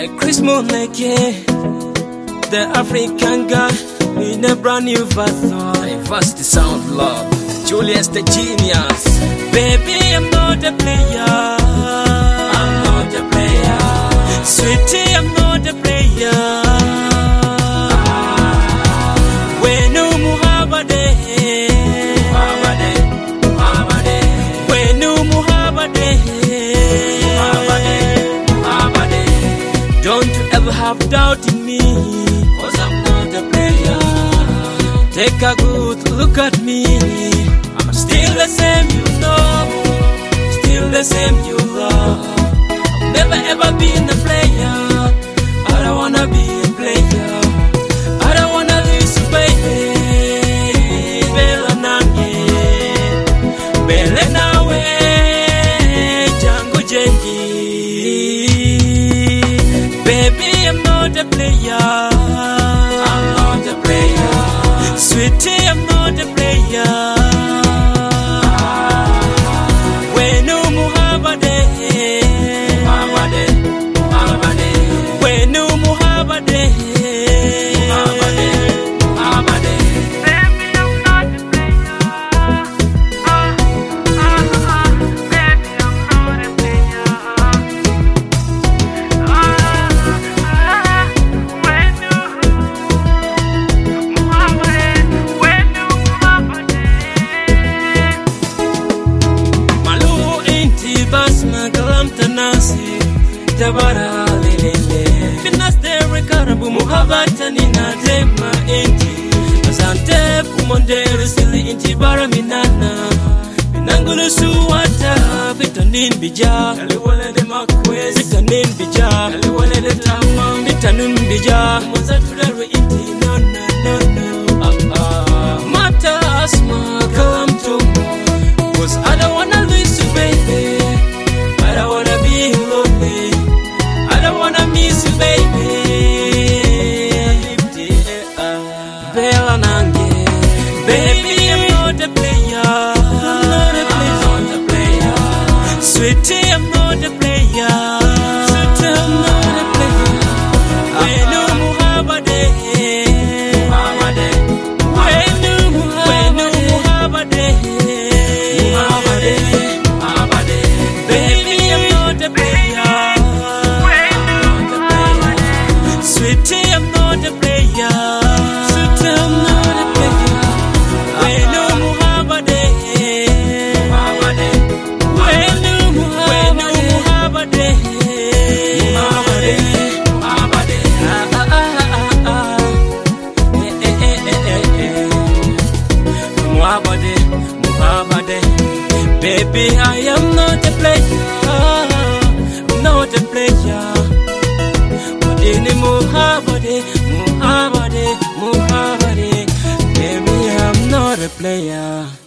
Chris Moneke, the African guy in a brand new version. Diversity sound love, Julius the genius. Baby, I'm not a player. I'm not a player. Sweetie, I'm not a player. Wenu muhabade, Muhammade, Muhammade, wenu muhabade, Muhammade, Muhammade. Don't you ever have doubt in me, 'Cause I'm not a player. take a good look at me. I'm still the same, you know. Still the same, you love. I've never ever been a player. I don't wanna be a player. I don't wanna lose you, baby. Bella nange, bella nawe, jangu jengi. Baby, I'm not a player. I'm not a player. Sweetie, I'm not a player. Wenu muhabade, Muhammade, Muhammade, wenu muhabade, Muhammade, Muhammade. Baby, I'm not a player. Baby, I'm not a player. malu inti basma kalam tanasi, tabara lelele. Finas dere karabu muhabatani na tema inti. Asante pumondere sili inti bara minana. Minangulu suwata, vitanin bija. Aliwale de makwezi, Vitanin bija. aliwale de tamam. Vitanin bija. Mwanza tudare inti, No, no, no, no. Mata asma kalam tumo. 'Cause I don't wanna lose you, baby. I don't wanna be lonely. I don't wanna miss you, baby. Bella nange, baby, I'm not a player. I'm not a player. I'm not a player. Sweetie, I'm not a player. Sweetie, I'm not a player. Wenu muhabade, Muhammade, wenu muhabade, Muhammade, Muhammade. baby, I'm not a player. Sweetie, I'm not a player. Sweetie, I'm not a player. Wenu muhabade, Muhammade, wenu muhabade, Muhammade, Muhammade. Muhammade, Muhammade, baby, I am not a player. I'm not a player. Madini Muhammade, Muhammade, Muhammade, baby, I'm not a player.